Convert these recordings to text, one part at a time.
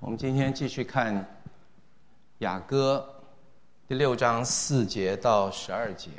我们今天继续看雅歌第6章4节到12节。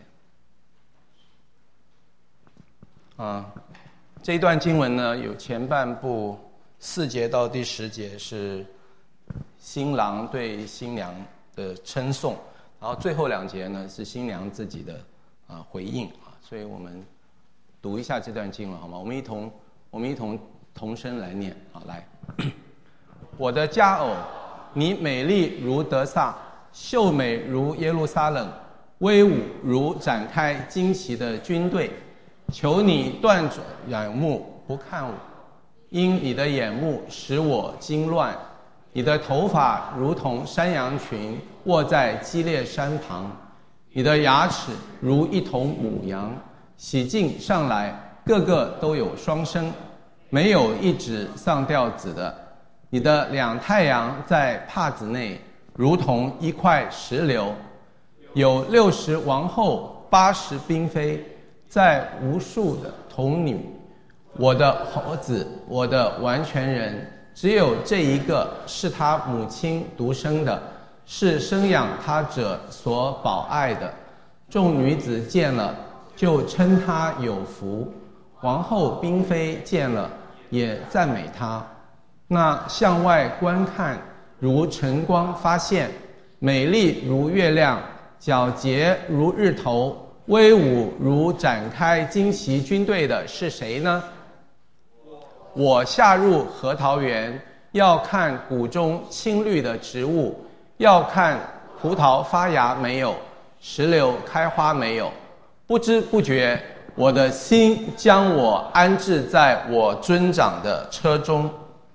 这一段经文呢，有前半部4节到第10节是新郎对新娘的称颂，然后最后2节呢是新娘自己的回应啊。所以我们读一下这段经文好吗？我们一同同声来念啊，来。我的佳偶，你美丽如得撒，秀美如耶路撒冷，威武如展开旌旗的军队。求你断转眼目不看我，因你的眼目使我惊乱。你的头发如同山羊群卧在基列山旁，你的牙齿如一头母羊，洗净上来，个个都有双生，没有一指上吊子的。你的2太阳在帕子内，如同一块石榴。有60王后，80嫔妃，在无数的童女。我的猴子，我的完全人，只有这一个是他母亲独生的，是生养他者所保爱的。众女子见了，就称他有福；王后嫔妃见了，也赞美他。那向外观看，如晨光发现，美丽如月亮，皎洁如日头，威武如展开旌旗军队的是谁呢？我下入核桃园，要看谷中青绿的植物，要看葡萄发芽没有，石榴开花没有。不知不觉，我的心将我安置在我尊长的车中。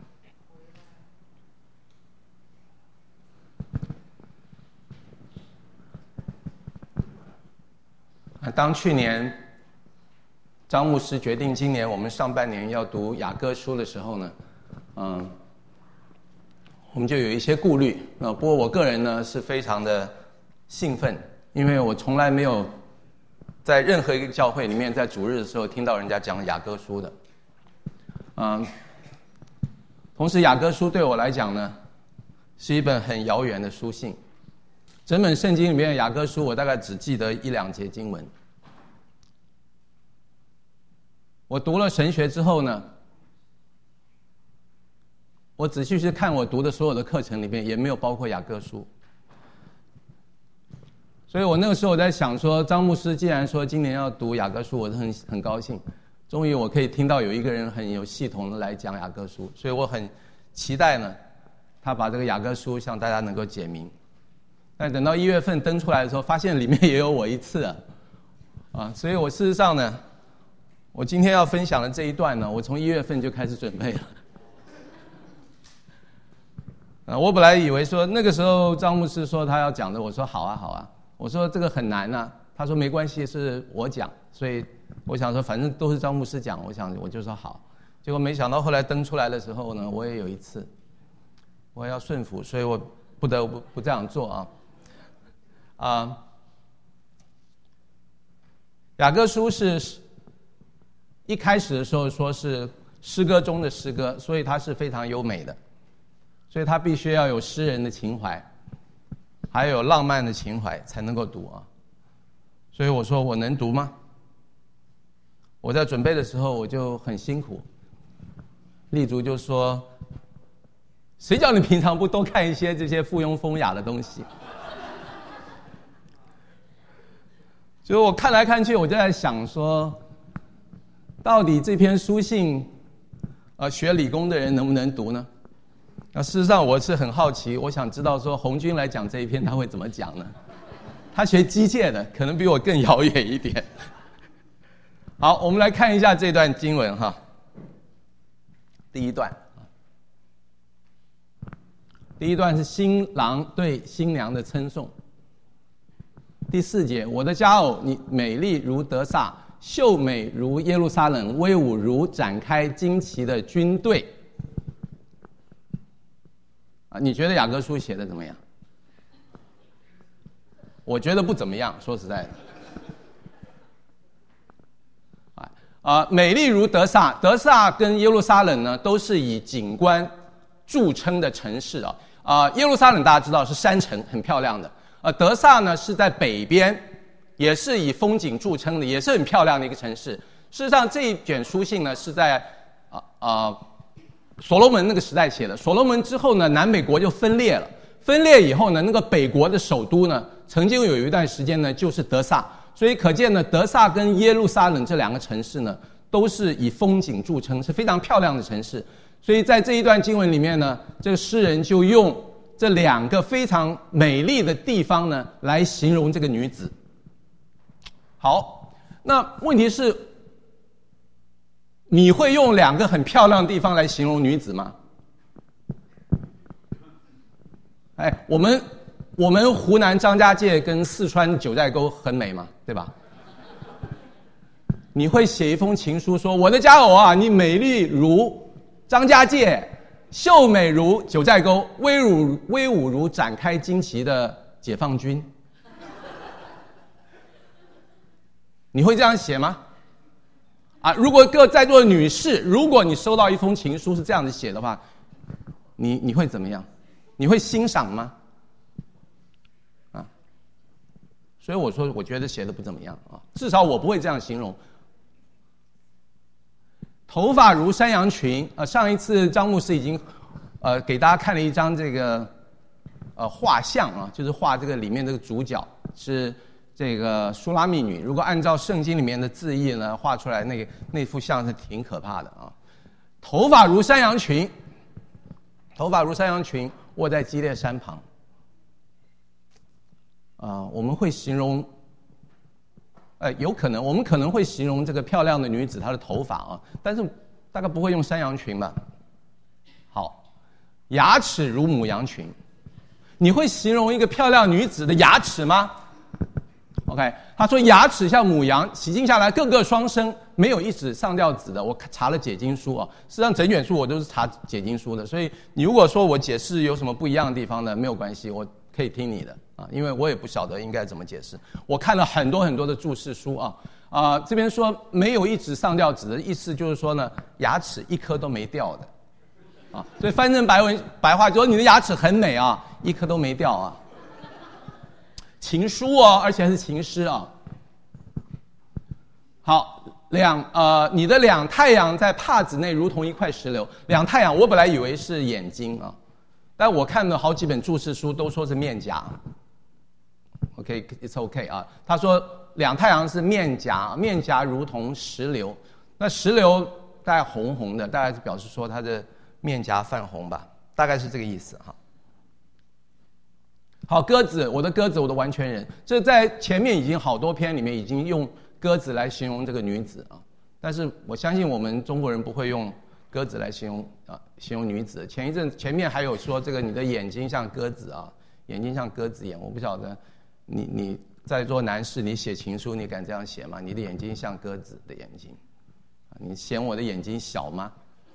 当去年张牧师决定今年我们上半年要读雅歌书的时候呢，我们就有一些顾虑。不过我个人呢是非常的兴奋，因为我从来没有在任何一个教会里面在主日的时候听到人家讲雅歌书的。同时雅歌书对我来讲呢，是一本很遥远的书信。整本圣经里面的雅歌书，我大概只记得1-2节经文。我读了神学之后呢，我仔细去看我读的所有的课程里面，也没有包括雅歌书。所以我那个时候在想说，张牧师既然说今年要读雅歌书，我是很高兴，终于我可以听到有一个人很有系统的来讲雅歌书，所以我很期待呢，他把这个雅歌书向大家能够解明。但等到1月份登出来的时候，发现里面也有我一次所以我事实上呢，我今天要分享的这一段呢，我从1月份就开始准备了。我本来以为说那个时候张牧师说他要讲的，我说好啊，我说这个很难啊，他说没关系，是我讲，所以我想说反正都是张牧师讲，我就说好。结果没想到后来登出来的时候呢，我也有一次，我要顺服，所以我不得不这样做雅歌书是一开始的时候说是诗歌中的诗歌，所以它是非常优美的，所以它必须要有诗人的情怀，还有浪漫的情怀才能够读所以我说我能读吗？我在准备的时候我就很辛苦，立竹就说，谁叫你平常不多看一些这些附庸风雅的东西？所以我看来看去，我就在想说，到底这篇书信，学理工的人能不能读呢？那事实上我是很好奇，我想知道说红军来讲这一篇他会怎么讲呢？他学机械的，可能比我更遥远一点。好，我们来看一下这段经文第一段是新郎对新娘的称颂。第4节，我的佳偶，你美丽如得撒，秀美如耶路撒冷，威武如展开旌旗的军队。你觉得雅歌书写的怎么样？我觉得不怎么样，说实在的。美丽如得撒，得撒跟耶路撒冷呢，都是以景观著称的城市耶路撒冷大家知道是山城，很漂亮的。德萨呢是在北边，也是以风景著称的，也是很漂亮的一个城市。事实上，这一卷书信呢是在所罗门那个时代写的。所罗门之后呢，南北国就分裂了。分裂以后呢，那个北国的首都呢，曾经有一段时间呢就是德萨。所以可见呢，德萨跟耶路撒冷这两个城市呢，都是以风景著称，是非常漂亮的城市。所以在这一段经文里面呢，这个诗人就用这两个非常美丽的地方呢，来形容这个女子。好，那问题是，你会用两个很漂亮的地方来形容女子吗？我们湖南张家界跟四川九寨沟很美嘛，对吧？你会写一封情书说：“我的佳偶啊，你美丽如张家界，秀美如九寨沟，威武如展开旌旗的解放军。”你会这样写吗？如果各在座的女士，如果你收到一封情书是这样子写的话，你会怎么样？你会欣赏吗？所以我说，我觉得写的不怎么样至少我不会这样形容。头发如山羊裙上一次张牧师已经给大家看了一张这个画像就是画这个里面这个主角是这个舒拉密女。如果按照圣经里面的字义呢，画出来那幅像是挺可怕的头发如山羊裙，头发如山羊裙，卧在基列山旁。我们会形容，有可能我们可能会形容这个漂亮的女子她的头发但是大概不会用山羊裙吧。好，牙齿如母羊裙，你会形容一个漂亮女子的牙齿吗 ？OK， 他说牙齿像母羊，洗净下来个个双生，没有一指上吊子的。我查了解经书事实上整卷书我都是查解经书的，所以你如果说我解释有什么不一样的地方呢，没有关系，我可以听你的因为我也不晓得应该怎么解释。我看了很多很多的注释书这边说没有一指上吊子的意思就是说呢，牙齿一颗都没掉的所以翻成白话就说你的牙齿很美一颗都没掉情书而且还是情诗好，你的两太阳在帕子内如同一块石榴。两太阳我本来以为是眼睛但我看了好几本注释书都说是面颊。OK， it's OK 他说两太阳是面颊，面颊如同石榴。那石榴大概红红的，大概是表示说他的面颊泛红吧，大概是这个意思好，鸽子，我的鸽子，我的完全人，这在前面已经好多篇里面已经用鸽子来形容这个女子但是我相信我们中国人不会用鸽子来形容女子。前面还有说这个你的眼睛像鸽子眼睛像鸽子眼。我不晓得你在座男士，你写情书你敢这样写吗？你的眼睛像鸽子的眼睛，你嫌我的眼睛小吗？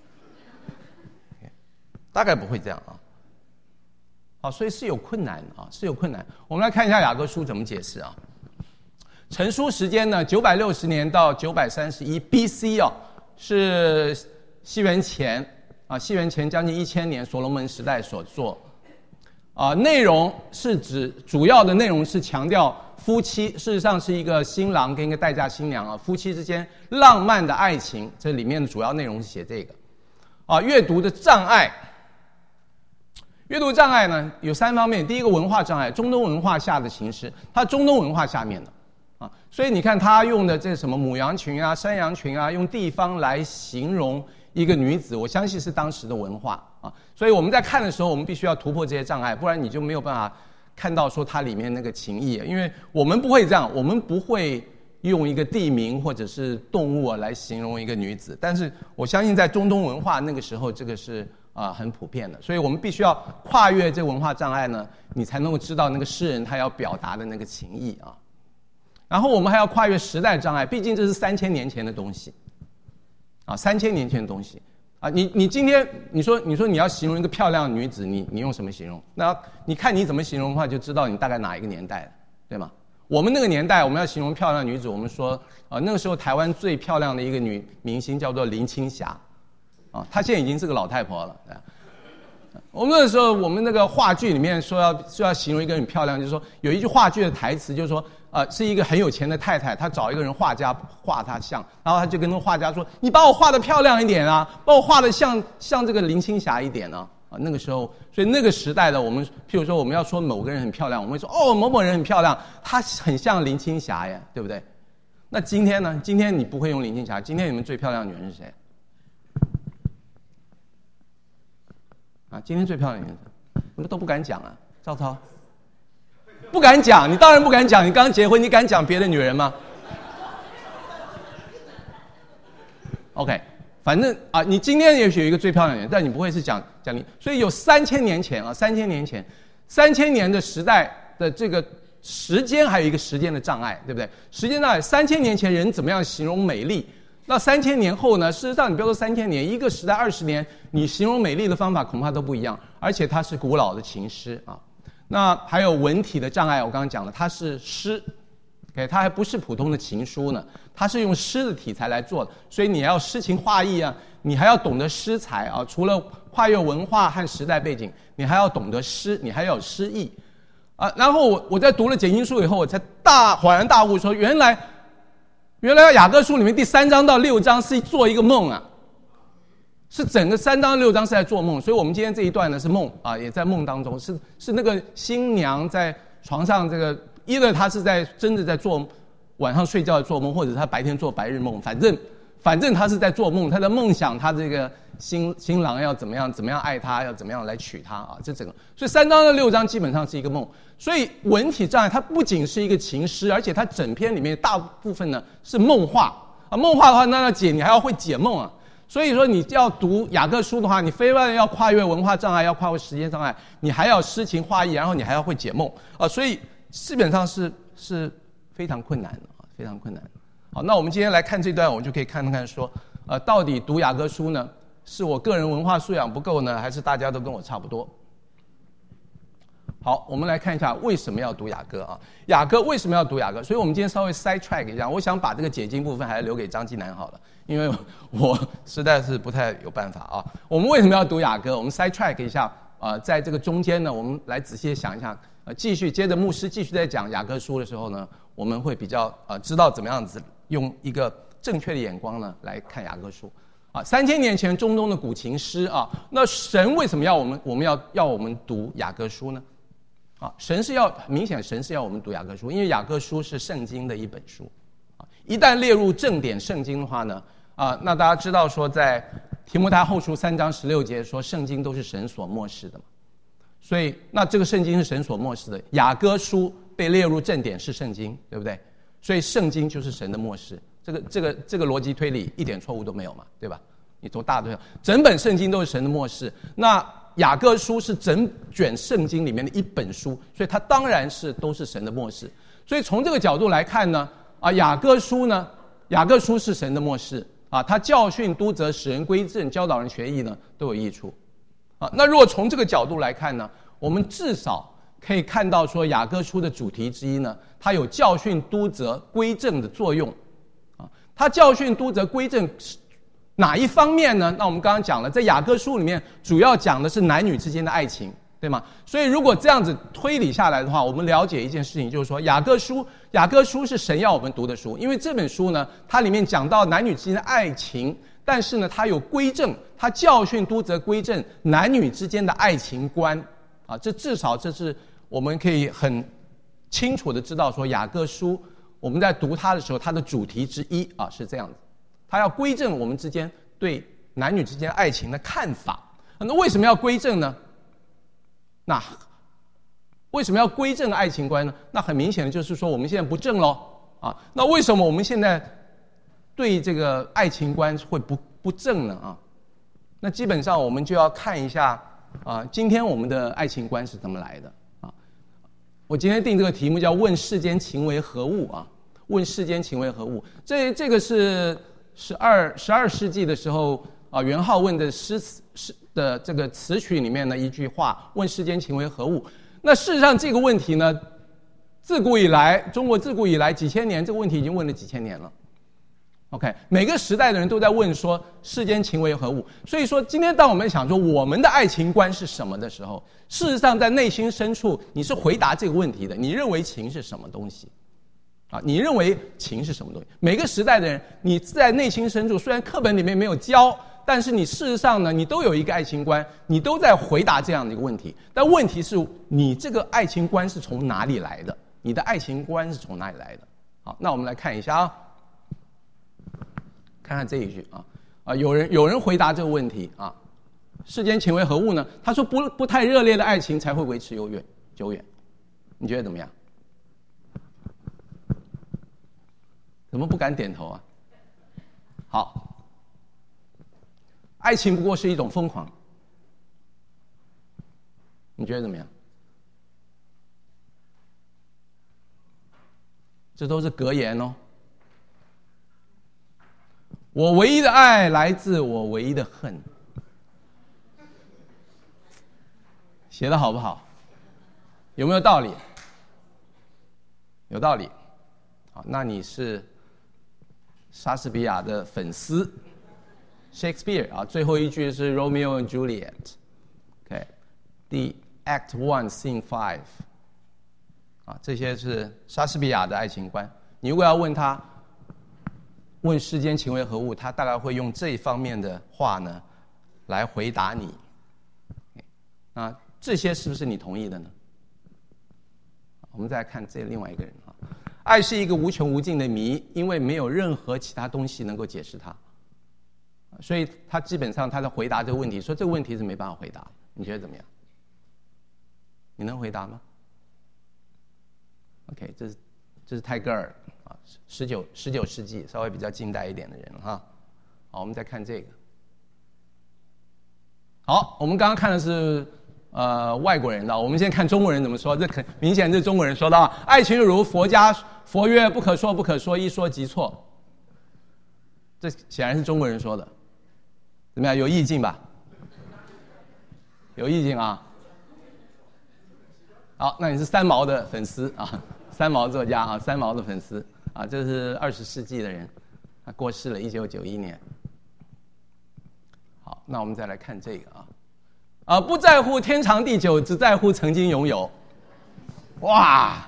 大概不会这样好，所以是有困难是有困难。我们来看一下雅各书怎么解释成书时间呢，960年到931 BC 是西元前西元前将近1000年所罗门时代所做内容是指主要的内容是强调夫妻，事实上是一个新郎跟一个待嫁新娘夫妻之间浪漫的爱情，这里面的主要内容是写这个阅读的障碍。阅读障碍呢有3方面，第一个文化障碍，中东文化下的形式，它中东文化下面的所以你看他用的这什么母羊群山羊群用地方来形容一个女子，我相信是当时的文化所以我们在看的时候，我们必须要突破这些障碍，不然你就没有办法看到说它里面那个情意因为我们不会这样，我们不会用一个地名或者是动物来形容一个女子，但是我相信在中东文化那个时候，这个是很普遍的，所以我们必须要跨越这个文化障碍呢，你才能够知道那个诗人他要表达的那个情意然后我们还要跨越时代障碍，毕竟这是3000年前的东西3000年前的东西你今天你说你要形容一个漂亮的女子，你用什么形容？那你看你怎么形容的话，就知道你大概哪一个年代了，对吗？我们那个年代，我们要形容漂亮的女子，我们说那个时候台湾最漂亮的一个女明星叫做林青霞她现在已经是个老太婆了我们那时候，我们那个话剧里面说要形容一个人很漂亮，就是说有一句话剧的台词，就是说，是一个很有钱的太太，她找一个人画家画她像，然后她就跟那个画家说：“你把我画得漂亮一点啊，把我画得像这个林青霞一点啊。”那个时候，所以那个时代的我们，譬如说我们要说某个人很漂亮，我们会说哦，某某人很漂亮，她很像林青霞呀，对不对？那今天呢？今天你不会用林青霞，今天你们最漂亮的女人是谁？今天最漂亮的女人，你们都不敢讲啊，赵涛，不敢讲，你当然不敢讲，你刚结婚，你敢讲别的女人吗 ？OK。反正你今天也许有一个最漂亮的人，但你不会是讲你，所以有3000年前，3000年的时代的这个时间还有一个时间的障碍，对不对？时间障碍，3000年前人怎么样形容美丽？那3000年后呢？事实上，你不要说3000年，一个时代20年，你形容美丽的方法恐怕都不一样，而且它是古老的情诗啊。那还有文体的障碍，我刚刚讲了，它是诗。Okay, 它还不是普通的情书呢，它是用诗的题材来做的，所以你要诗情画意啊，你还要懂得诗才啊，除了跨越文化和时代背景，你还要懂得诗，你还要有诗意啊。然后我在读了解经书以后，我才恍然大悟说，原来雅各书里面第3章到6章是做一个梦啊，是整个3章6章是在做梦，所以我们今天这一段呢是梦啊，也在梦当中，是那个新娘在床上这个。either他是真的在做晚上睡觉做梦，或者他白天做白日梦，反正他是在做梦，他在梦想他这个新郎要怎么样爱他，要怎么样来娶她啊，这整个，所以3章到6章基本上是一个梦。所以文体障碍它不仅是一个情诗，而且它整篇里面大部分呢是梦话啊，梦话的话那要解你还要会解梦啊。所以说你要读雅各书的话，你非但要跨越文化障碍，要跨越时间障碍，你还要诗情画意，然后你还要会解梦啊，所以基本上是非常困难的啊，非常困难。好，那我们今天来看这段，我们就可以看看说，到底读雅各书呢，是我个人文化素养不够呢，还是大家都跟我差不多？好，我们来看一下为什么要读雅各啊？雅各为什么要读雅各？所以我们今天稍微 side track 一下，我想把这个解经部分还是留给张继南好了，因为我实在是不太有办法啊。我们为什么要读雅各？我们 side track 一下在这个中间呢，我们来仔细想一下。继续接着牧师继续在讲雅各书的时候呢，我们会比较知道怎么样子用一个正确的眼光呢来看雅各书啊。3000年前中东的古琴诗啊，那神为什么要我们读雅各书呢？啊，神是要我们读雅各书，因为雅各书是圣经的一本书啊。一旦列入正典圣经的话呢，那大家知道说在提摩太后书3章16节说圣经都是神所默示的嘛。所以，那这个圣经是神所默示的，雅各书被列入正典是圣经，对不对？所以圣经就是神的默示，这个逻辑推理一点错误都没有嘛，对吧？你从大对象，整本圣经都是神的默示，那雅各书是整卷圣经里面的一本书，所以它当然都是神的默示。所以从这个角度来看呢，雅各书是神的默示啊，它教训、督责、使人归正、教导人学义呢，都有益处。那如果从这个角度来看呢，我们至少可以看到说雅各书的主题之一呢，它有教训、督责、归正的作用啊。它教训、督责、归正哪一方面呢？那我们刚刚讲了，在雅各书里面主要讲的是男女之间的爱情，对吗？所以如果这样子推理下来的话，我们了解一件事情，就是说雅各书是神要我们读的书，因为这本书呢，它里面讲到男女之间的爱情，但是呢，它有归正，它教训、督责、归正男女之间的爱情观啊，至少这是我们可以很清楚的知道说雅各书我们在读它的时候，它的主题之一啊是这样子，它要归正我们之间对男女之间爱情的看法。那为什么要归正呢？那为什么要归正爱情观呢？那很明显的就是说我们现在不正咯啊。那为什么我们现在对这个爱情观会不正呢啊？那基本上我们就要看一下今天我们的爱情观是怎么来的啊。我今天定这个题目叫问世间情为何物啊，问世间情为何物。这个是12世纪的时候元好问的诗的这个词曲里面的一句话，问世间情为何物。那事实上这个问题呢，中国自古以来几千年，这个问题已经问了几千年了。 OK， 每个时代的人都在问说世间情为何物。所以说，今天当我们想说我们的爱情观是什么的时候，事实上在内心深处你是回答这个问题的。你认为情是什么东西？你认为情是什么东西？每个时代的人，你在内心深处虽然课本里面没有教，但是你事实上呢，你都有一个爱情观，你都在回答这样的一个问题。但问题是你这个爱情观是从哪里来的？你的爱情观是从哪里来的？好，那我们来看一下啊。看看这一句有人回答这个问题啊，世间情为何物呢？他说不太热烈的爱情才会维持久远，你觉得怎么样？怎么不敢点头啊？好，爱情不过是一种疯狂，你觉得怎么样？这都是格言哦。我唯一的爱来自我唯一的恨，写得好不好？有没有道理？有道理。好，那你是莎士比亚的粉丝 ，Shakespeare 啊，最后一句是 Romeo and Juliet，OK， The Act 1 Scene 5，这些是莎士比亚的爱情观。你如果要问世间情为何物，他大概会用这一方面的话呢来回答你。那这些是不是你同意的呢？我们再来看这另外一个人爱是一个无穷无尽的谜，因为没有任何其他东西能够解释它，所以他基本上他在回答这个问题，说这个问题是没办法回答。你觉得怎么样？你能回答吗 ？OK， 这是泰戈尔19世纪稍微比较近代一点的人哈。好，我们再看这个。好，我们刚刚看的是外国人的，我们现在看中国人怎么说。这很明显是中国人说的爱情如佛曰不可说不可说，一说即错。这显然是中国人说的，怎么样？有意境吧？有意境啊。好，那你是三毛的粉丝啊，三毛作家啊，三毛的粉丝啊，这是20世纪的人，他过世了，1991年。好，那我们再来看这个不在乎天长地久，只在乎曾经拥有。哇，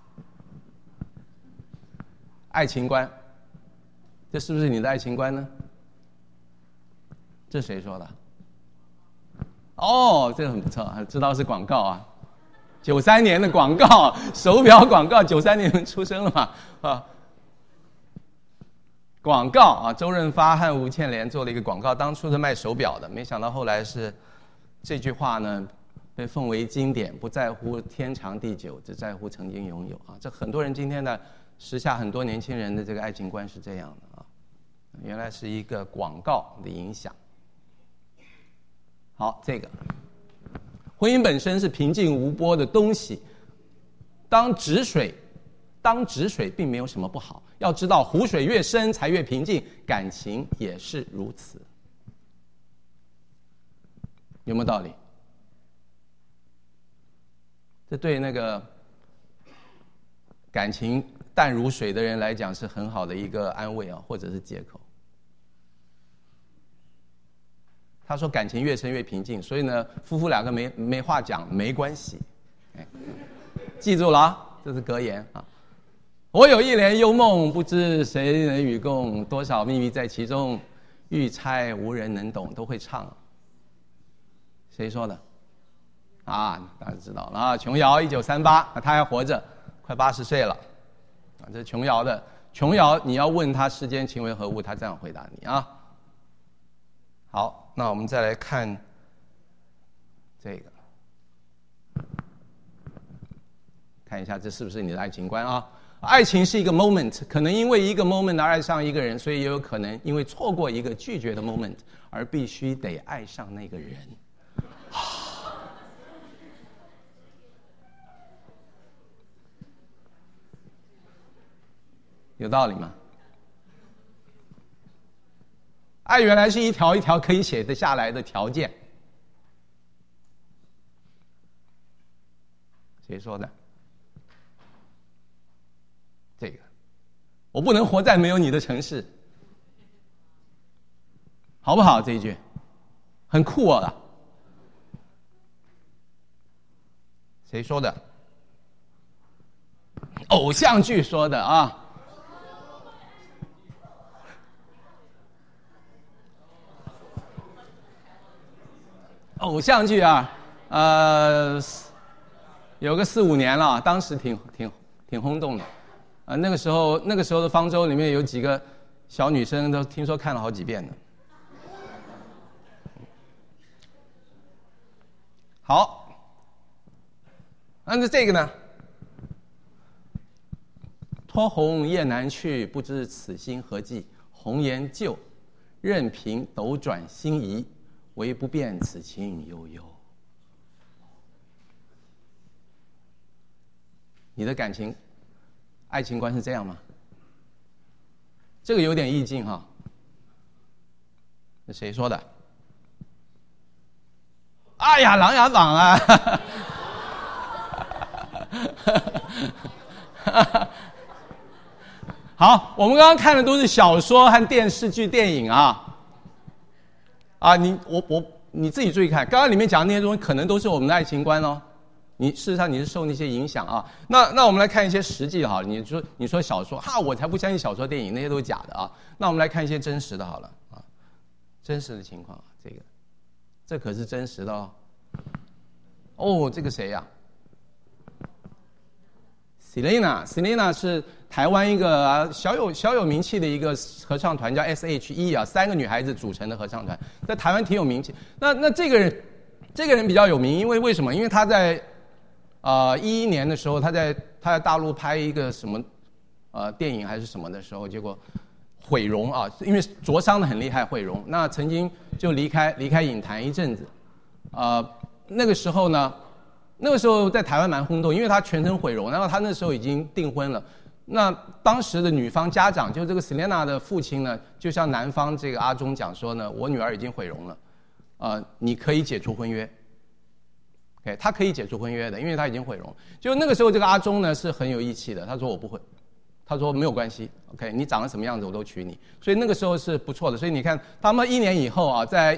爱情观，这是不是你的爱情观呢？这谁说的？哦，这个很不错，知道是广告93年的广告，手表广告，93年出生了嘛广告周润发和吴倩莲做了一个广告，当初是卖手表的，没想到后来是这句话呢被奉为经典，不在乎天长地久，只在乎曾经拥有这很多人今天的时下很多年轻人的这个爱情观是这样的原来是一个广告的影响。好，这个婚姻本身是平静无波的东西，当止水并没有什么不好，要知道湖水越深才越平静，感情也是如此。有没有道理？这对那个感情淡如水的人来讲是很好的一个安慰或者是借口。他说感情越深越平静，所以呢夫妇两个没话讲没关系。记住了这是格言我有一帘幽梦，不知谁能与共，多少秘密在其中，欲猜无人能懂。都会唱。谁说的？大家知道了琼瑶1938，他还活着，快80岁了这是琼瑶的。琼瑶你要问他世间情为何物，他这样回答你好，那我们再来看这个，看一下这是不是你的爱情观爱情是一个 moment， 可能因为一个 moment 而爱上一个人，所以也有可能因为错过一个拒绝的 moment 而必须得爱上那个人。有道理吗？爱原来是一条一条可以写得下来的条件。谁说的？这个，我不能活在没有你的城市， 好不好？这一句很酷啊！谁说的？偶像剧说的啊。偶像剧啊，有个4-5年了，当时挺轰动的。那个时候的方舟里面有几个小女生都听说看了好几遍呢。好，那这个呢？托鸿雁南去，不知此心何寄。红颜旧，任凭斗转星移，唯不变此情悠悠。你的感情、爱情观是这样吗？这个有点意境哈。是谁说的？哎呀，《琅琊榜》啊！好，我们刚刚看的都是小说和电视剧、电影啊。你自己注意看，刚刚里面讲的那些东西，可能都是我们的爱情观哦。事实上你是受那些影响啊。那我们来看一些实际哈。你说小说哈，我才不相信小说、电影那些都是假的啊。那我们来看一些真实的好了啊，真实的情况啊，这可是真实的哦。哦，这个谁呀？Selina 是台湾一个小有名气的一个合唱团，叫 S.H.E 啊，3个女孩子组成的合唱团，在台湾挺有名气。那这个人比较有名，因为什么？因为他在11年的时候，他在大陆拍一个什么电影还是什么的时候，结果毁容啊，因为灼伤的很厉害，毁容。那曾经就离开影坛一阵子，那个时候在台湾蛮轰动，因为他全程毁容，然后他那时候已经订婚了。那当时的女方家长，就这个 Selina 的父亲呢，就向男方这个阿忠讲说呢，我女儿已经毁容了，你可以解除婚约。OK， 他可以解除婚约的，因为他已经毁容。就那个时候，这个阿忠呢是很有义气的，他说我不会，他说没有关系 ，OK， 你长得什么样子我都娶你。所以那个时候是不错的。所以你看，他们1年以后啊，在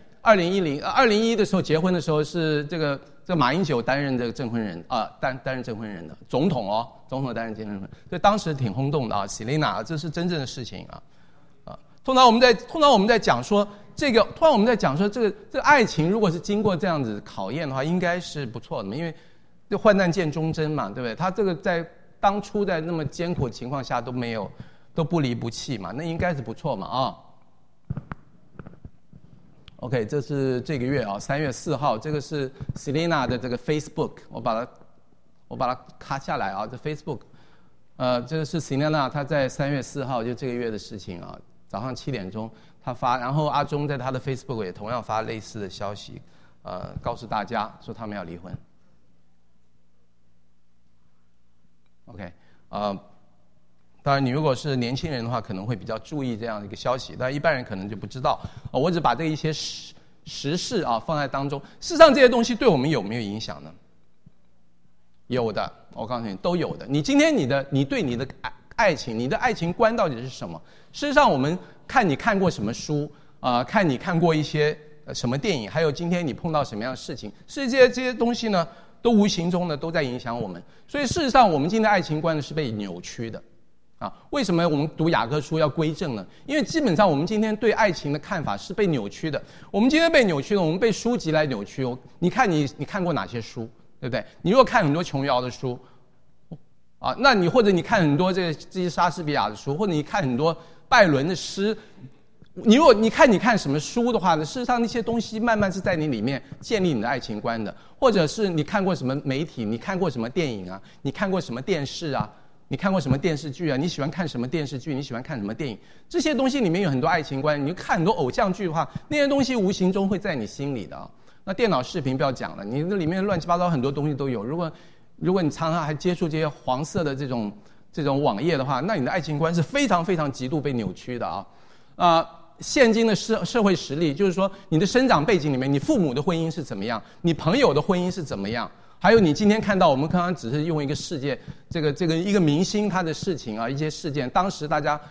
2001的时候结婚的时候，是这个马英九担任这个证婚人啊，担任证婚人的总统担任证婚人，所以当时挺轰动的啊。Selina， 这是真正的事情啊。通常我们在讲说这个爱情，如果是经过这样子考验的话，应该是不错的嘛，因为这患难见忠贞嘛，对不对？他这个在当初在那么艰苦的情况下都不离不弃嘛，那应该是不错嘛啊。OK， 这是这个月啊，3月4号，这个是 Selina 的这个 Facebook， 我把它卡下来啊，这 Facebook， 这个是 Selina， 她在3月4号就这个月的事情啊，早上7点钟她发，然后阿忠在他的 Facebook 也同样发类似的消息，告诉大家说他们要离婚。OK，当然，你如果是年轻人的话，可能会比较注意这样的一个消息，但一般人可能就不知道。我只把这一些时事啊放在当中。事实上，这些东西对我们有没有影响呢？有的，我告诉你，都有的。你今天你对你的爱情，你的爱情观到底是什么？事实上，我们看你看过什么书看你看过一些什么电影，还有今天你碰到什么样的事情，这些东西呢，都无形中呢都在影响我们。所以，事实上，我们今天的爱情观呢是被扭曲的。为什么我们读雅各书要归正呢？因为基本上我们今天对爱情的看法是被扭曲的。我们今天被扭曲了，我们被书籍来扭曲。你看你看过哪些书，对不对？你如果看很多琼瑶的书，那你或者你看很多这些莎士比亚的书，或者你看很多拜伦的诗，如果你看什么书的话呢，事实上那些东西慢慢是在你里面建立你的爱情观的。或者是你看过什么媒体，你看过什么电影啊，你看过什么电视啊，你看过什么电视剧啊？你喜欢看什么电视剧？你喜欢看什么电影？这些东西里面有很多爱情观。你看很多偶像剧的话，那些东西无形中会在你心里的啊。那电脑视频不要讲了，你那里面乱七八糟很多东西都有。如果你常常还接触这些黄色的这种网页的话，那你的爱情观是非常非常极度被扭曲的啊。现今的社会实力，就是说你的生长背景里面，你父母的婚姻是怎么样，你朋友的婚姻是怎么样。还有你今天看到，我们刚刚只是用一个事件，这个一个明星他的事情啊，一些事件，当时大家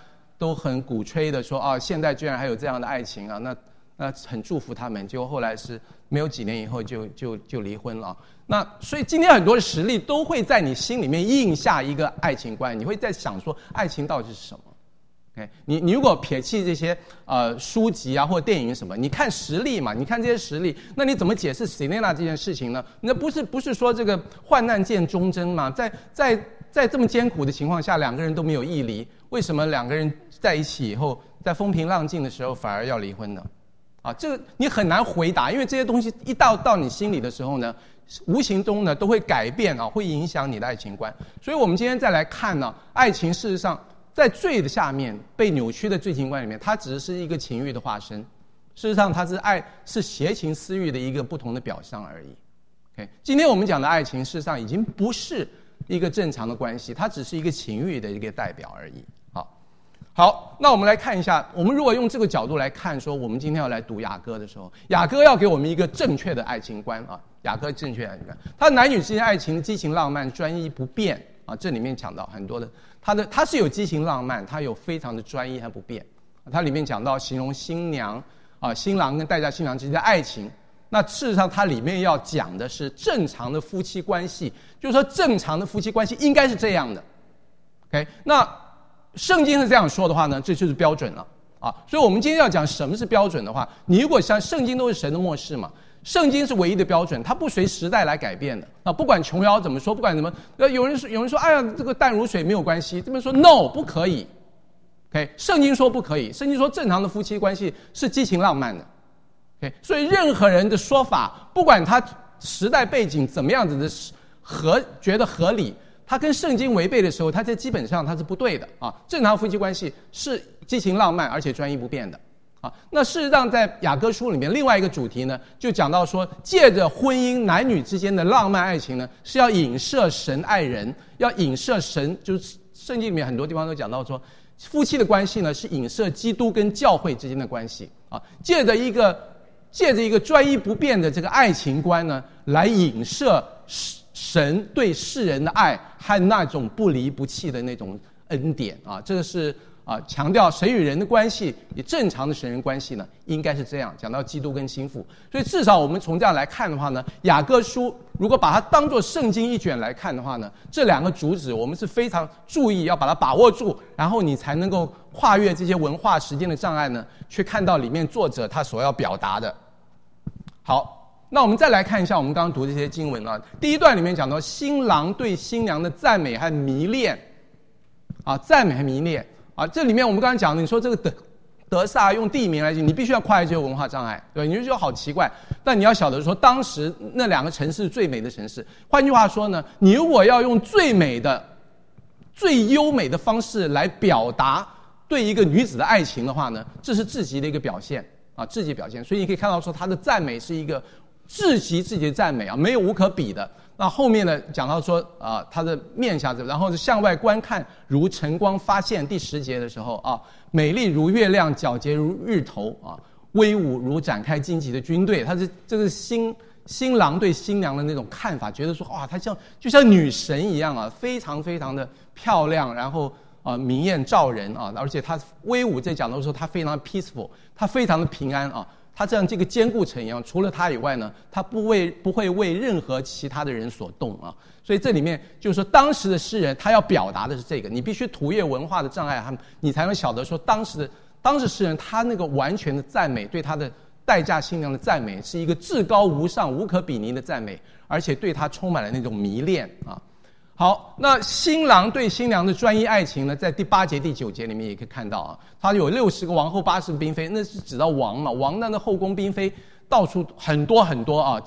都很鼓吹的说啊，现在居然还有这样的爱情啊，那很祝福他们。结果后来是没有几年以后就离婚了。那所以今天很多的实例都会在你心里面印下一个爱情观，你会在想说爱情到底是什么。Okay? 你如果撇弃这些书籍啊或者电影什么，你看实例嘛，你看这些实例，那你怎么解释 Selena 这件事情呢？那不是说这个患难见忠贞嘛？在这么艰苦的情况下，两个人都没有义离，为什么两个人在一起以后，在风平浪静的时候反而要离婚呢？啊，这个你很难回答，因为这些东西一到你心里的时候呢，无形中呢都会改变啊，会影响你的爱情观。所以我们今天再来看呢，爱情事实上在罪的下面被扭曲的罪情观里面，它只是一个情欲的化身，事实上它是邪情私欲的一个不同的表象而已。Okay? 今天我们讲的爱情事实上已经不是一个正常的关系，它只是一个情欲的一个代表而已。好，那我们来看一下，我们如果用这个角度来看说，我们今天要来读雅歌的时候，雅歌要给我们一个正确的爱情观啊，雅歌正确的爱情观，它男女之间爱情激情浪漫专一不变啊，这里面讲到很多的，它是有激情浪漫，它有非常的专一和不变，它里面讲到形容新娘啊新郎跟待嫁新娘之间的爱情，那事实上它里面要讲的是正常的夫妻关系，就是说正常的夫妻关系应该是这样的 ，OK， 那圣经是这样说的话呢，这就是标准了啊。所以我们今天要讲什么是标准的话，你如果像圣经都是神的默示嘛，圣经是唯一的标准，它不随时代来改变的啊。不管琼瑶怎么说，不管怎么，有人说，哎呀，这个淡如水没有关系，这边说 no 不可以 ，OK， 圣经说不可以，圣经说正常的夫妻关系是激情浪漫的 ，OK， 所以任何人的说法，不管他时代背景怎么样子的觉得合理。它跟圣经违背的时候，它在基本上它是不对的啊。正常夫妻关系是激情浪漫而且专一不变的啊。那事实上在雅歌书里面另外一个主题呢，就讲到说，借着婚姻男女之间的浪漫爱情呢，是要影射神爱人，要影射神，就是圣经里面很多地方都讲到说，夫妻的关系呢是影射基督跟教会之间的关系啊。借着一个专一不变的这个爱情观呢，来影射神对世人的爱和那种不离不弃的那种恩典啊，这个是强调神与人的关系，也正常的神人关系呢，应该是这样。讲到基督跟心腹，所以至少我们从这样来看的话呢，雅歌书如果把它当作圣经一卷来看的话呢，这两个主旨我们是非常注意要把它把握住，然后你才能够跨越这些文化时间的障碍呢，去看到里面作者他所要表达的。好。那我们再来看一下我们刚刚读的这些经文啊，第一段里面讲到新郎对新娘的赞美和迷恋啊，赞美和迷恋啊，这里面我们刚刚讲的，你说这个德萨用地名来讲，你必须要跨越这些文化障碍，对吧？你就觉得好奇怪，但你要晓得说，当时那两个城市最美的城市，换句话说呢，你如果要用最美的、最优美的方式来表达对一个女子的爱情的话呢，这是至极的一个表现啊，至极表现。所以你可以看到说，他的赞美是一个至极的赞美啊，没有无可比的。那后面呢，讲到说他的面下，然后向外观看，如晨光发现，第10节的时候啊，美丽如月亮，皎洁如日头啊，威武如展开旌旗的军队。他是这个新郎对新娘的那种看法，觉得说哇，她就像女神一样啊，非常非常的漂亮，然后明艳照人啊，而且她威武，在讲到说她非常 peaceful， 她非常的平安啊。他像这个坚固城一样，除了他以外呢，他不会为任何其他的人所动啊。所以这里面就是说，当时的诗人他要表达的是这个，你必须突越文化的障碍，你才能晓得说，当时诗人他那个完全的赞美，对他的待嫁新娘的赞美，是一个至高无上、无可比拟的赞美，而且对他充满了那种迷恋啊。好，那新郎对新娘的专一爱情呢，在第8节、第9节里面也可以看到啊，他有60个王后、80个嫔妃，那是指到王嘛，王的后宫嫔妃到处很多很多啊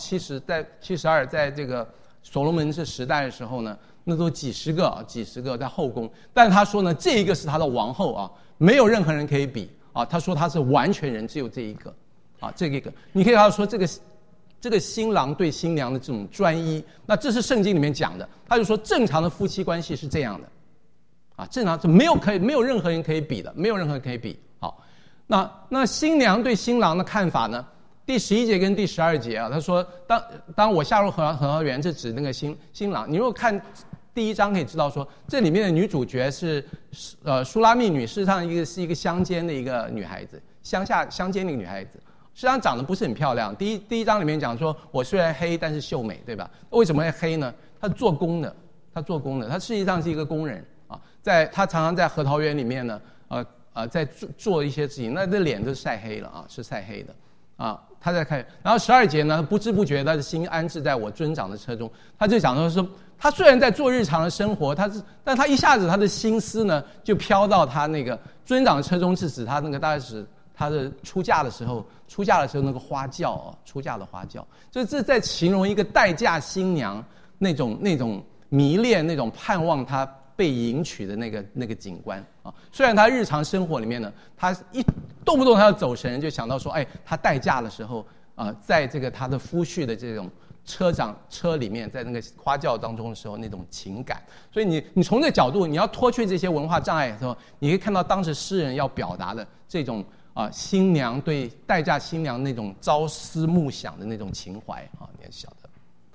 ，72在这个所罗门这时代的时候呢，那都几十个在后宫，但他说呢，这一个是他的王后啊，没有任何人可以比啊，他说他是完全人，只有这一个啊，这个你可以看到说这个新郎对新娘的这种专一，那这是圣经里面讲的。他就说正常的夫妻关系是这样的，啊，正常是没有任何人可以比的，没有任何人可以比。好，那新娘对新郎的看法呢？第11节跟第12节啊，他说当我下入河园，这指那个新郎。你如果看第1章可以知道说，这里面的女主角是舒拉密女，事实上是一个乡间的一个女孩子，乡间的一个女孩子，实际上长得不是很漂亮。第一章里面讲说，我虽然黑，但是秀美，对吧？为什么会黑呢？她做工的，她实际上是一个工人啊，她常常在核桃园里面呢，在做一些事情，那这脸都晒黑了啊，是晒黑的啊。他在看，然后12节呢，不知不觉他的心安置在我尊长的车中。他就讲说，他虽然在做日常的生活，但他一下子他的心思呢，就飘到他那个尊长的车中，是指他那个大概是他的出嫁的时候那个花轿啊，出嫁的花轿，这在形容一个待嫁新娘那种迷恋、那种盼望她被迎娶的那个景观啊。虽然他日常生活里面呢，他动不动他要走神，就想到说，他待嫁的时候在这个他的夫婿的这种车里面，在那个花轿当中的时候那种情感。所以你从这个角度，你要脱去这些文化障碍的时候，你可以看到当时诗人要表达的这种新娘对待嫁新娘那种朝思暮想的那种情怀啊，你也晓得。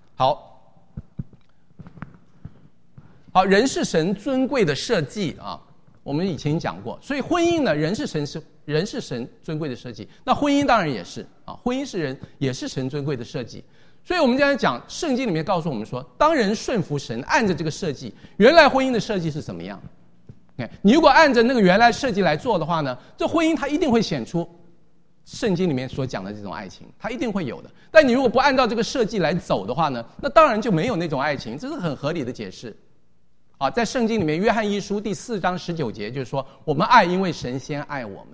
好，人是神尊贵的设计啊，我们以前讲过。所以婚姻呢，人是神尊贵的设计，那婚姻当然也是啊，婚姻也是神尊贵的设计。所以我们刚才讲，圣经里面告诉我们说，当人顺服神，按着这个设计，原来婚姻的设计是怎么样？你如果按着那个原来设计来做的话呢，这婚姻它一定会显出圣经里面所讲的这种爱情，它一定会有的。但你如果不按照这个设计来走的话呢，那当然就没有那种爱情，这是很合理的解释。在圣经里面，约翰一书第4章19节就是说，我们爱，因为神先爱我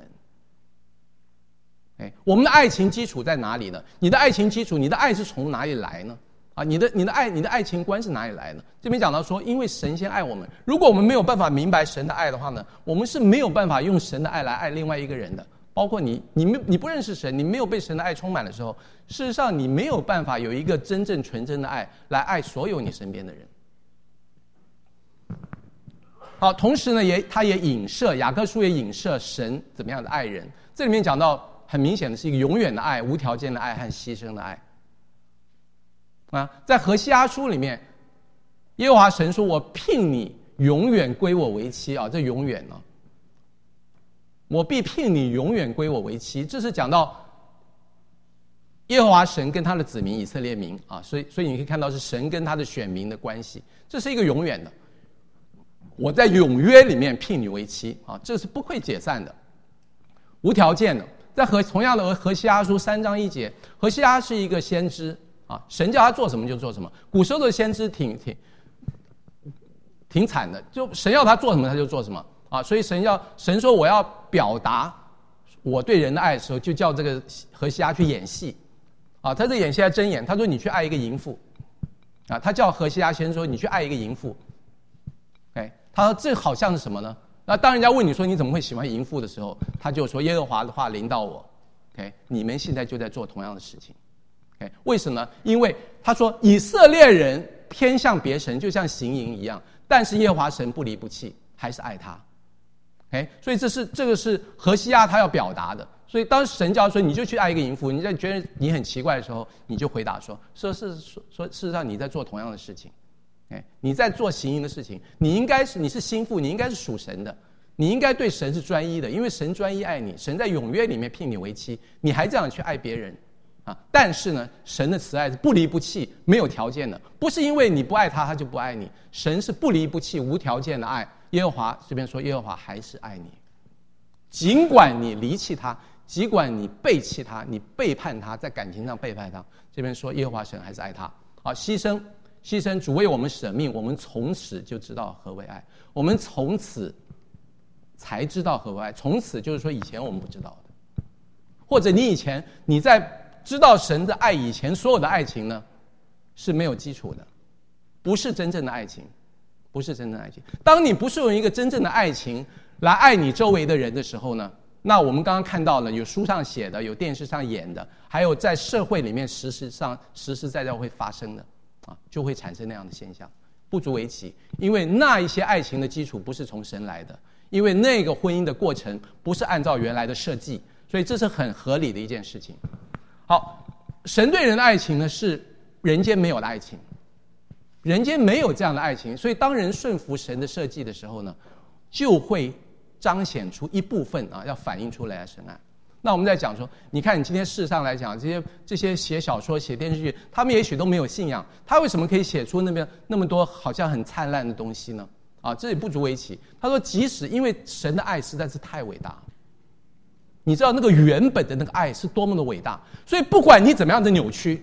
们。我们的爱情基础在哪里呢？你的爱情基础，你的爱是从哪里来呢？你的爱情观是哪里来呢？这边讲到说，因为神先爱我们。如果我们没有办法明白神的爱的话呢，我们是没有办法用神的爱来爱另外一个人的。包括你不认识神，你没有被神的爱充满的时候，事实上你没有办法有一个真正纯真的爱来爱所有你身边的人。好，同时呢，他也影射，雅各书也影射神怎么样的爱人。这里面讲到很明显的是一个永远的爱、无条件的爱和牺牲的爱。在何西阿书里面，耶和华神说：“我聘你永远归我为妻啊！”这永远呢，我必聘你永远归我为妻。这是讲到耶和华神跟他的子民以色列民啊，所以你可以看到是神跟他的选民的关系，这是一个永远的。我在永约里面聘你为妻啊，这是不会解散的，无条件的。在同样的何西阿书3章1节，何西阿是一个先知啊，神叫他做什么就做什么。古时候的先知挺惨的，就神要他做什么他就做什么啊。所以神说我要表达我对人的爱的时候，就叫这个何西阿去演戏啊。他这演戏还真演，他说你去爱一个淫妇啊，他叫何西阿先说你去爱一个淫妇。他说这好像是什么呢？那当人家问你说你怎么会喜欢淫妇的时候，他就说耶和华的话临到我。你们现在就在做同样的事情。为什么呢？因为他说以色列人偏向别神，就像行淫一样，但是耶和华神不离不弃，还是爱他。所以这个是何西阿他要表达的。所以当神叫说你就去爱一个淫妇，你在觉得你很奇怪的时候，你就回答说事实上你在做同样的事情。你在做行淫的事情，你是心腹，你应该是属神的，你应该对神是专一的，因为神专一爱你，神在永约里面聘你为妻，你还这样去爱别人啊？但是呢，神的慈爱是不离不弃，没有条件的，不是因为你不爱他，他就不爱你。神是不离不弃、无条件的爱。耶和华这边说，耶和华还是爱你，尽管你离弃他，尽管你背弃他，你背叛他，在感情上背叛他。这边说，耶和华神还是爱他。好，牺牲主为我们舍命，我们从此就知道何为爱，我们从此才知道何为爱。从此就是说以前我们不知道的，或者你在知道神的爱以前，所有的爱情呢是没有基础的，不是真正的爱情，不是真正的爱情。当你不是用一个真正的爱情来爱你周围的人的时候呢，那我们刚刚看到了有书上写的，有电视上演的，还有在社会里面实实在在会发生的就会产生那样的现象，不足为奇。因为那一些爱情的基础不是从神来的，因为那个婚姻的过程不是按照原来的设计，所以这是很合理的一件事情。好，神对人的爱情呢是人间没有的爱情， 人间没有这样的爱情，所以当人顺服神的设计的时候呢，就会彰显出一部分要反映出来的神爱。那我们在讲说，你看你今天事实上来讲，这些写小说、写电视剧，他们也许都没有信仰，他为什么可以写出那么多好像很灿烂的东西呢？这也不足为奇。他说，即使因为神的爱实在是太伟大了，你知道那个原本的那个爱是多么的伟大，所以不管你怎么样的扭曲，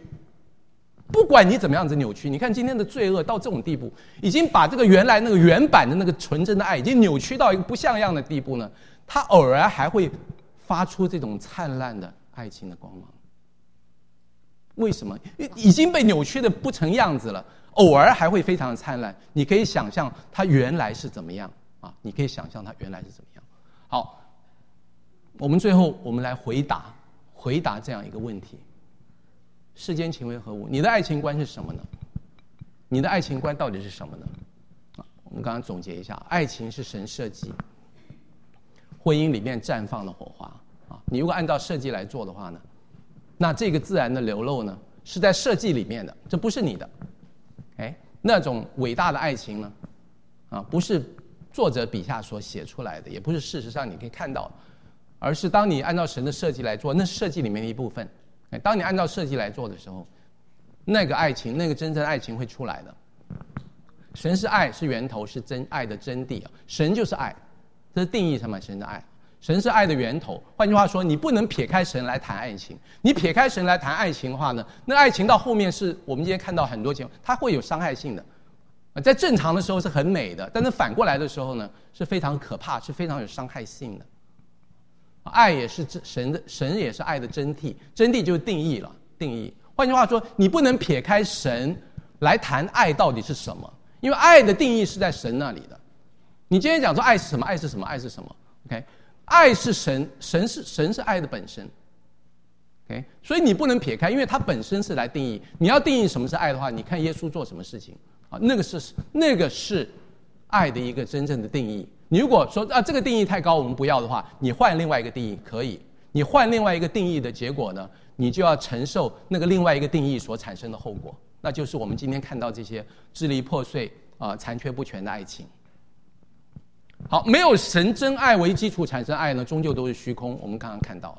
你看今天的罪恶到这种地步，已经把这个原来那个原版的那个纯真的爱已经扭曲到一个不像样的地步呢，他偶尔还会发出这种灿烂的爱情的光芒。为什么？已经被扭曲的不成样子了，偶尔还会非常的灿烂。你可以想象它原来是怎么样你可以想象它原来是怎么样。好，我们最后来回答这样一个问题：世间情为何物？你的爱情观是什么呢？你的爱情观到底是什么呢？我们刚刚总结一下，爱情是神设计，婚姻里面绽放的火花你如果按照设计来做的话呢，那这个自然的流露呢，是在设计里面的，这不是你的。那种伟大的爱情呢，不是作者笔下所写出来的，也不是事实上你可以看到的，而是当你按照神的设计来做，那是设计里面的一部分。当你按照设计来做的时候，那个爱情，那个真正的爱情会出来的。神是爱，是源头，是真爱的真谛神就是爱，这是定义什么？神的爱，神是爱的源头。换句话说，你不能撇开神来谈爱情。你撇开神来谈爱情的话呢，那爱情到后面是我们今天看到很多情况，它会有伤害性的。在正常的时候是很美的，但是反过来的时候呢，是非常可怕，是非常有伤害性的。爱也是神也是爱的真谛，真谛就是定义了，定义。换句话说，你不能撇开神来谈爱到底是什么，因为爱的定义是在神那里的。你今天讲说爱是什么？爱是什么？爱是什么 ？OK， 爱是神是爱的本身。OK， 所以你不能撇开，因为它本身是来定义。你要定义什么是爱的话，你看耶稣做什么事情那个是爱的一个真正的定义。你如果说这个定义太高，我们不要的话，你换另外一个定义可以。你换另外一个定义的结果呢，你就要承受那个另外一个定义所产生的后果，那就是我们今天看到这些支离破碎残缺不全的爱情。好，没有神真爱为基础产生爱呢，终究都是虚空。我们刚刚看到了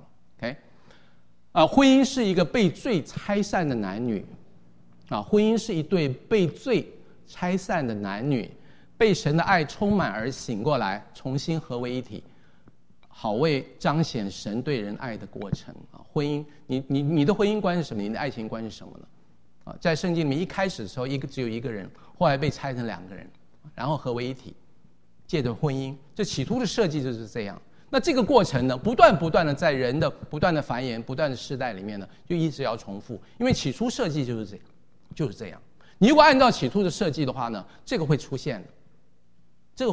，OK， 婚姻是一个被罪拆散的男女婚姻是一对被罪拆散的男女，被神的爱充满而醒过来，重新合为一体，好为彰显神对人爱的过程婚姻，你的婚姻观是什么？你的爱情观是什么呢？在圣经里面一开始的时候，只有一个人，后来被拆成两个人，然后合为一体，借着婚姻，这起初的设计就是这样。那这个过程呢，不断的在人的不断的繁衍、不断的世代里面呢，就一直要重复，因为起初设计就是这样。你如果按照起初的设计的话呢，这个会出现的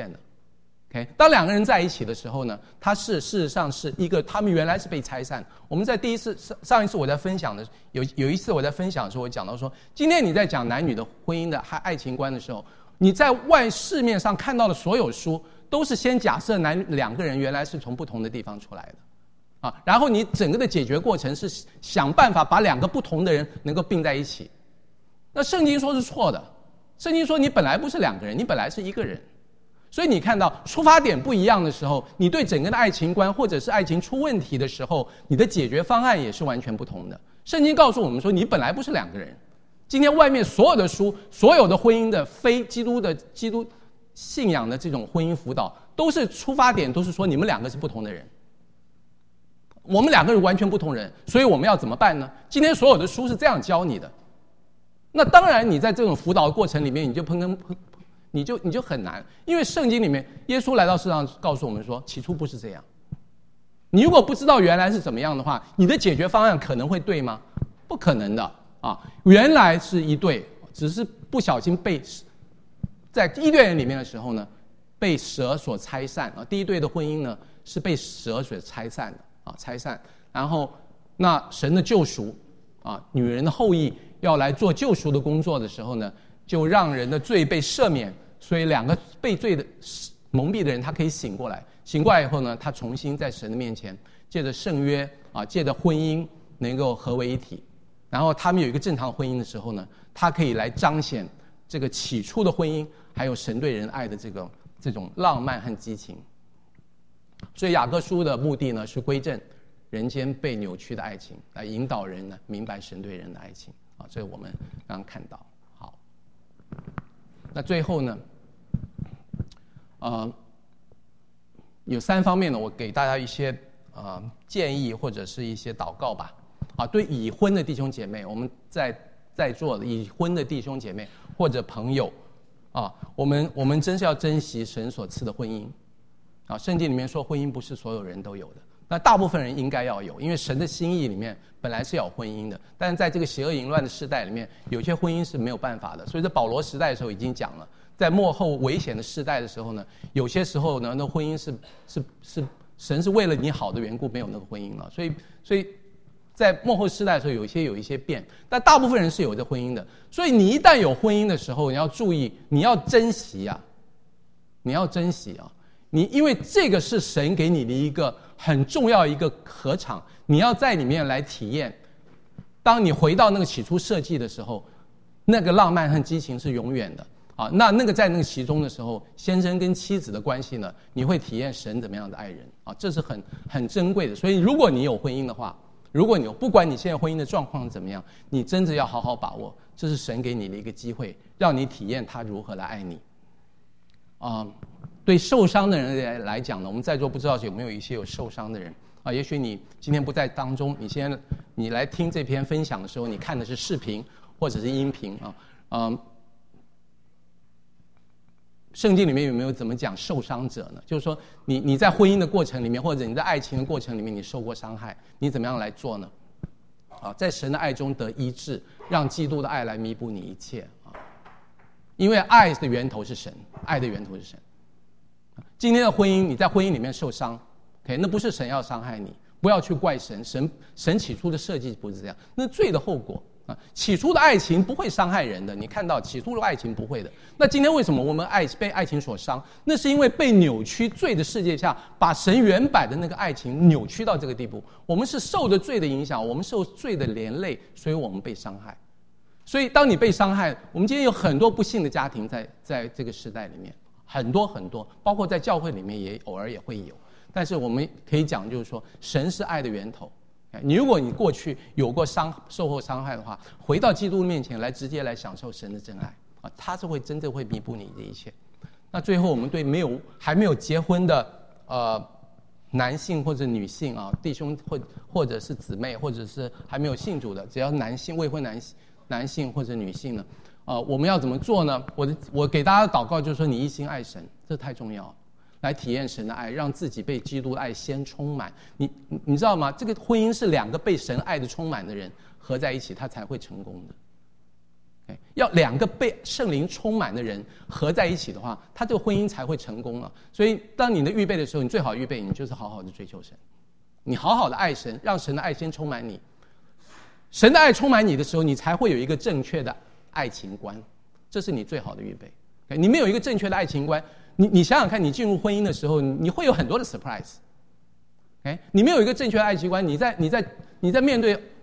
，OK， 当两个人在一起的时候呢，他事实上是一个，他们原来是被拆散。我们在上一次我在分享的有一次我在分享的时候，我讲到说，今天你在讲男女的婚姻的爱情观的时候，你在市面上看到的所有书，都是先假设两个人原来是从不同的地方出来的然后你整个的解决过程是想办法把两个不同的人能够并在一起。那圣经说是错的，圣经说你本来不是两个人，你本来是一个人。所以你看到出发点不一样的时候，你对整个的爱情观或者是爱情出问题的时候，你的解决方案也是完全不同的。圣经告诉我们说，你本来不是两个人。今天外面所有的书，所有的婚姻的非基督信仰的这种婚姻辅导，都是出发点都是说你们两个是不同的人，我们两个人完全不同人，所以我们要怎么办呢？今天所有的书是这样教你的。那当然你在这种辅导过程里面，你就很难，因为圣经里面耶稣来到世上告诉我们说，起初不是这样。你如果不知道原来是怎么样的话，你的解决方案可能会对吗？不可能的原来是一对，只是不小心在伊甸园里面的时候呢，被蛇所拆散第一对的婚姻呢是被蛇所拆散的拆散。然后那神的救赎女人的后裔要来做救赎的工作的时候呢，就让人的罪被赦免，所以两个被罪的蒙蔽的人他可以醒过来以后呢，他重新在神的面前借着圣约借着婚姻能够合为一体，然后他们有一个正常婚姻的时候呢，他可以来彰显这个起初的婚姻，还有神对人爱的这种浪漫和激情。所以雅各书的目的呢，是归正人间被扭曲的爱情，来引导人呢明白神对人的爱情啊。这个我们刚刚看到。好，那最后呢，有3方面呢，我给大家一些建议或者是一些祷告吧。啊，对已婚的弟兄姐妹，我们在座的已婚的弟兄姐妹或者朋友啊，我们真是要珍惜神所赐的婚姻。啊，圣经里面说婚姻不是所有人都有的，那大部分人应该要有，因为神的心意里面本来是有婚姻的，但是在这个邪恶淫乱的时代里面，有些婚姻是没有办法的。所以在保罗时代的时候已经讲了，在末后危险的时代的时候呢，有些时候呢，那婚姻是神是为了你好的缘故没有那个婚姻了。所以在末后时代的时候有一些变，但大部分人是有这婚姻的。所以你一旦有婚姻的时候，你要注意，你要珍惜啊，你要珍惜啊。因为这个是神给你的一个很重要一个禾场，你要在里面来体验。当你回到那个起初设计的时候，那个浪漫和激情是永远的啊。那个在那个其中的时候，先生跟妻子的关系呢，你会体验神怎么样的爱人啊，这是很珍贵的。所以如果你有婚姻的话，不管你现在婚姻的状况怎么样，你真的要好好把握，这是神给你的一个机会，让你体验他如何来爱你对受伤的人来讲呢，我们在座不知道有没有一些有受伤的人啊？也许你今天不在当中，你来听这篇分享的时候，你看的是视频或者是音频啊。圣经里面有没有怎么讲受伤者呢？就是说你在婚姻的过程里面，或者你在爱情的过程里面，你受过伤害，你怎么样来做呢？在神的爱中得医治，让基督的爱来弥补你一切啊。因为爱的源头是神，爱的源头是神。今天的婚姻，你在婚姻里面受伤 ，OK， 那不是神要伤害你，不要去怪神，神起初的设计不是这样，那罪的后果啊。起初的爱情不会伤害人的，你看到起初的爱情不会的。那今天为什么我们被爱情所伤？那是因为被扭曲罪的世界下，把神原版的那个爱情扭曲到这个地步。我们是受着罪的影响，我们受罪的连累，所以我们被伤害。所以当你被伤害，我们今天有很多不幸的家庭在这个时代里面。很多，包括在教会里面也偶尔也会有，但是我们可以讲，就是说，神是爱的源头。如果你过去有过受过伤害的话，回到基督面前来，直接来享受神的真爱啊，他是会真正会弥补你的一切。那最后，我们对还没有结婚的男性或者女性啊，弟兄或者是姊妹，或者是还没有信主的，只要男性未婚男性或者女性呢？我们要怎么做呢？我给大家的祷告就是说，你一心爱神，这太重要了，来体验神的爱，让自己被基督的爱先充满。你知道吗？这个婚姻是2个被神爱的充满的人合在一起，他才会成功的。要2个被圣灵充满的人合在一起的话，他这个婚姻才会成功了。所以，当你的预备的时候，你最好预备，你就是好好的追求神，你好好的爱神，让神的爱先充满你。神的爱充满你的时候，你才会有一个正确的爱情观，这是你最好的预备。你没有一个正确的爱情观，你想想看，你进入婚姻的时候，你会有很多的 surprise。你没有一个正确的爱情观，你在面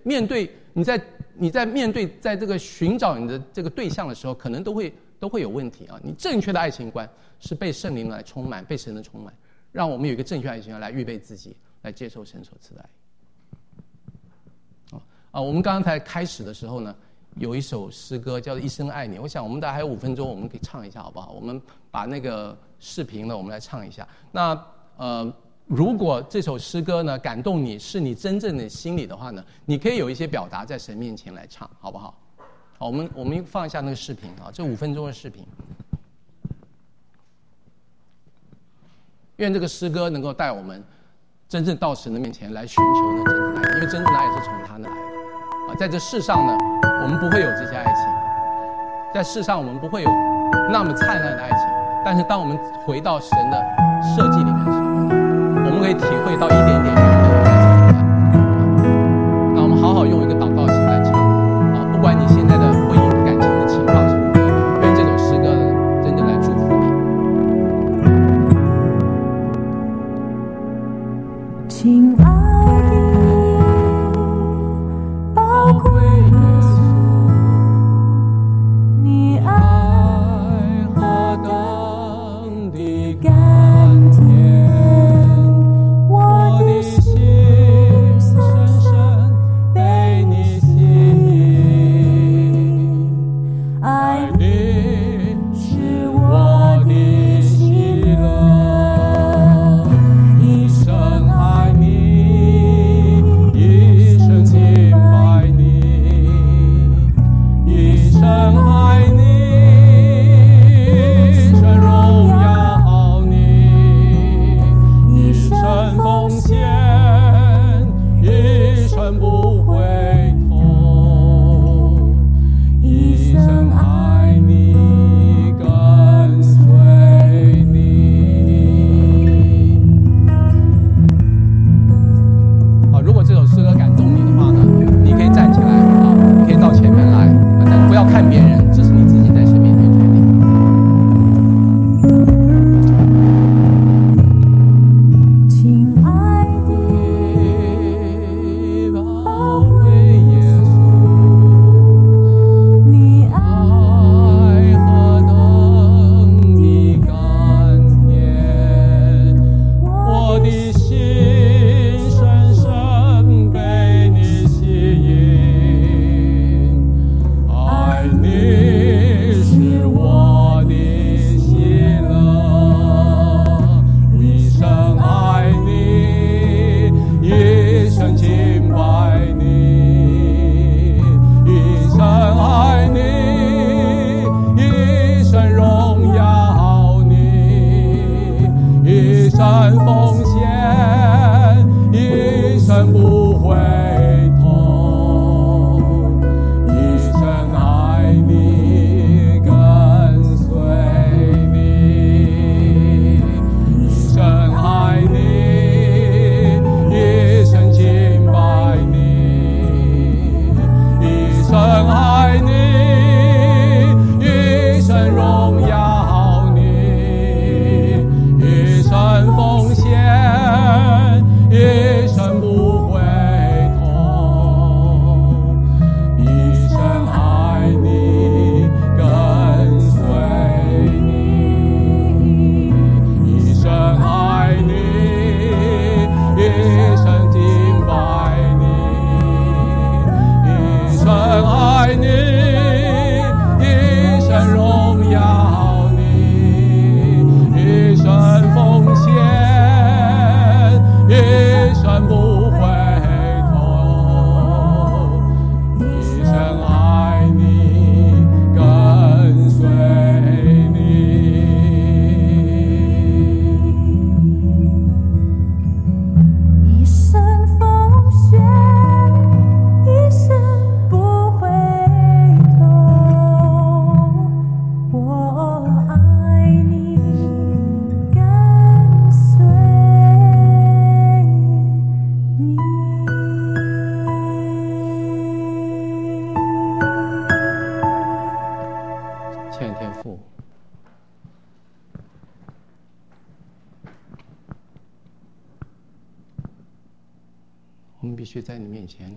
对在这个寻找你的这个对象的时候，可能都会有问题啊。你正确的爱情观是被圣灵来充满，被神的充满，让我们有一个正确爱情观来预备自己，来接受神所赐的爱。我们刚才开始的时候呢，有一首诗歌叫做《一生爱你》，我想我们大概还有5分钟，我们可以唱一下好不好？我们把那个视频呢，我们来唱一下。那如果这首诗歌呢感动你，是你真正的心里的话呢，你可以有一些表达在神面前来唱，好不好？好，我们放一下那个视频啊，这5分钟的视频。愿这个诗歌能够带我们真正到神的面前来寻求那真正的爱，因为真正的爱是从他那来的。在这世上呢，我们不会有这些爱情，在世上我们不会有那么灿烂的爱情，但是当我们回到神的设计里面的时候呢，我们可以体会到一点点的爱情。那我们好好用一个祷告心来唱啊！不管你现在的婚姻感情的情况是如何，愿这首诗歌真正来祝福你。亲爱的宝贵耶稣，你爱去在你面前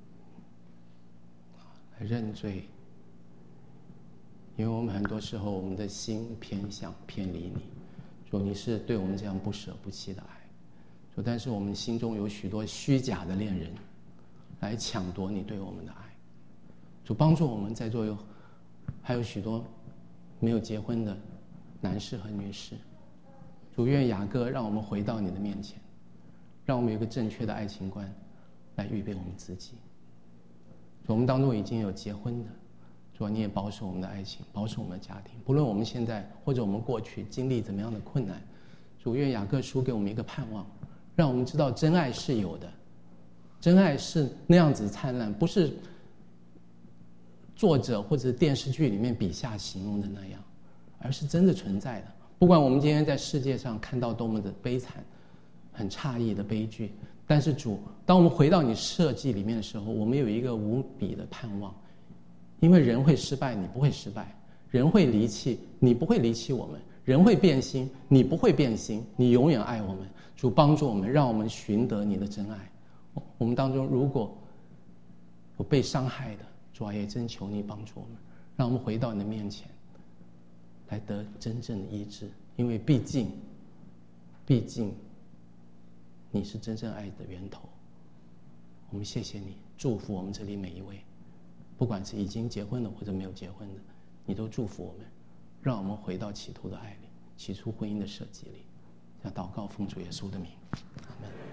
来认罪，因为我们很多时候我们的心偏向偏离你，主你是对我们这样不舍不弃的爱，主但是我们心中有许多虚假的恋人来抢夺你对我们的爱，主帮助我们在座还有许多没有结婚的男士和女士，主愿雅各让我们回到你的面前，让我们有一个正确的爱情观来预备我们自己。我们当中已经有结婚的，主你也保守我们的爱情，保守我们的家庭，不论我们现在或者我们过去经历怎么样的困难，主愿雅各书给我们一个盼望，让我们知道真爱是有的，真爱是那样子灿烂，不是作者或者电视剧里面笔下形容的那样，而是真的存在的。不管我们今天在世界上看到多么的悲惨很诧异的悲剧，但是主当我们回到你设计里面的时候，我们有一个无比的盼望，因为人会失败，你不会失败；人会离弃，你不会离弃我们；人会变心，你不会变心，你永远爱我们。主帮助我们，让我们寻得你的真爱。我们当中如果有被伤害的，主啊，也真求你帮助我们，让我们回到你的面前来得真正的医治，因为毕竟你是真正爱的源头。我们谢谢你，祝福我们这里每一位，不管是已经结婚的或者没有结婚的，你都祝福我们，让我们回到起初的爱里，起初婚姻的设计里。想祷告奉主耶稣的名，阿们。